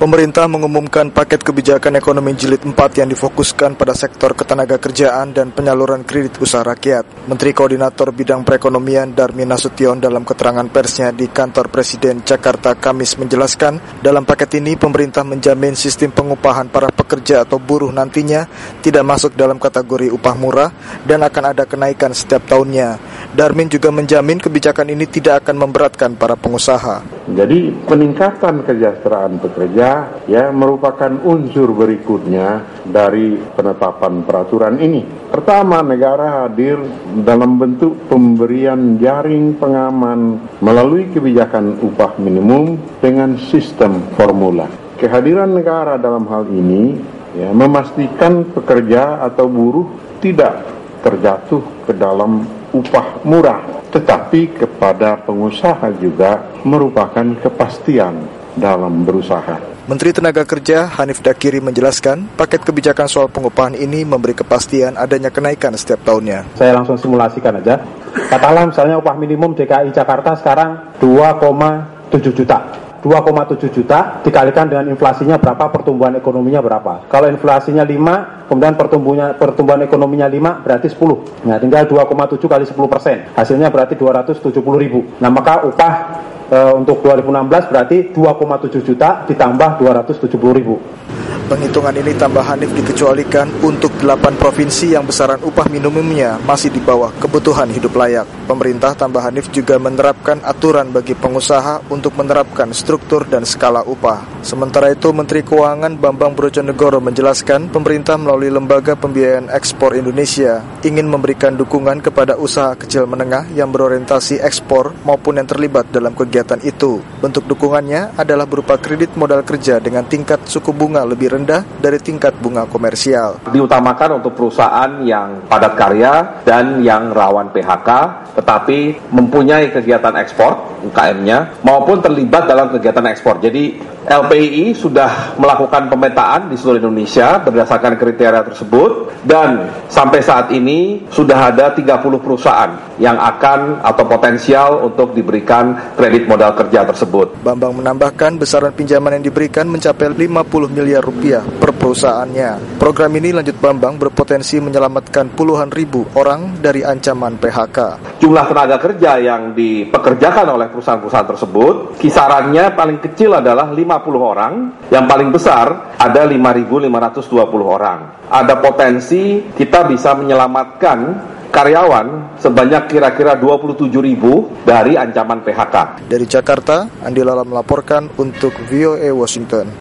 Pemerintah mengumumkan paket kebijakan ekonomi jilid 4 yang difokuskan pada sektor ketenagakerjaan dan penyaluran kredit usaha rakyat. Menteri Koordinator Bidang Perekonomian Darmin Nasution dalam keterangan persnya di Kantor Presiden Jakarta Kamis menjelaskan, dalam paket ini pemerintah menjamin sistem pengupahan para pekerja atau buruh nantinya tidak masuk dalam kategori upah murah dan akan ada kenaikan setiap tahunnya. Darmin juga menjamin kebijakan ini tidak akan memberatkan para pengusaha. Jadi peningkatan kesejahteraan pekerja merupakan unsur berikutnya dari penetapan peraturan ini. Pertama, negara hadir dalam bentuk pemberian jaring pengaman melalui kebijakan upah minimum dengan sistem formula. Kehadiran negara dalam hal ini memastikan pekerja atau buruh tidak terjatuh ke dalam upah murah, tetapi kepada pengusaha juga merupakan kepastian dalam berusaha. Menteri Tenaga Kerja Hanif Dakiri menjelaskan, paket kebijakan soal pengupahan ini memberi kepastian adanya kenaikan setiap tahunnya. Saya langsung simulasikan aja. Katakanlah misalnya upah minimum DKI Jakarta sekarang 2,7 juta. 2,7 juta dikalikan dengan inflasinya berapa, pertumbuhan ekonominya berapa. Kalau inflasinya 5, kemudian pertumbuhan ekonominya 5, berarti 10. Nah, tinggal 2,7 kali 10%. Hasilnya berarti 270.000. Nah, maka upah untuk 2016 berarti 2,7 juta ditambah 270.000. Penghitungan ini tambah Hanif dikecualikan untuk 8 provinsi yang besaran upah minimumnya masih di bawah kebutuhan hidup layak. Pemerintah tambah Hanif juga menerapkan aturan bagi pengusaha untuk menerapkan struktur dan skala upah. Sementara itu, Menteri Keuangan Bambang Brojonegoro menjelaskan pemerintah melalui Lembaga Pembiayaan Ekspor Indonesia ingin memberikan dukungan kepada usaha kecil menengah yang berorientasi ekspor maupun yang terlibat dalam kegiatan itu. Bentuk dukungannya adalah berupa kredit modal kerja dengan tingkat suku bunga lebih rendah dari tingkat bunga komersial. Diutamakan untuk perusahaan yang padat karya dan yang rawan PHK, tetapi mempunyai kegiatan ekspor, UKM-nya, maupun terlibat dalam kegiatan ekspor. Jadi LPII sudah melakukan pemetaan di seluruh Indonesia berdasarkan kriteria tersebut, dan sampai saat ini sudah ada 30 perusahaan yang akan atau potensial untuk diberikan kredit modal kerja tersebut. Bambang menambahkan besaran pinjaman yang diberikan mencapai 50 miliar rupiah per perusahaannya. Program ini, lanjut Bambang, berpotensi menyelamatkan puluhan ribu orang dari ancaman PHK. Jumlah tenaga kerja yang dipekerjakan oleh perusahaan-perusahaan tersebut kisarannya paling kecil adalah 50 orang, yang paling besar ada 5.520 orang. Ada potensi kita bisa menyelamatkan karyawan sebanyak kira-kira 27.000 dari ancaman PHK. Dari Jakarta, Andi Lala melaporkan untuk VOA Washington.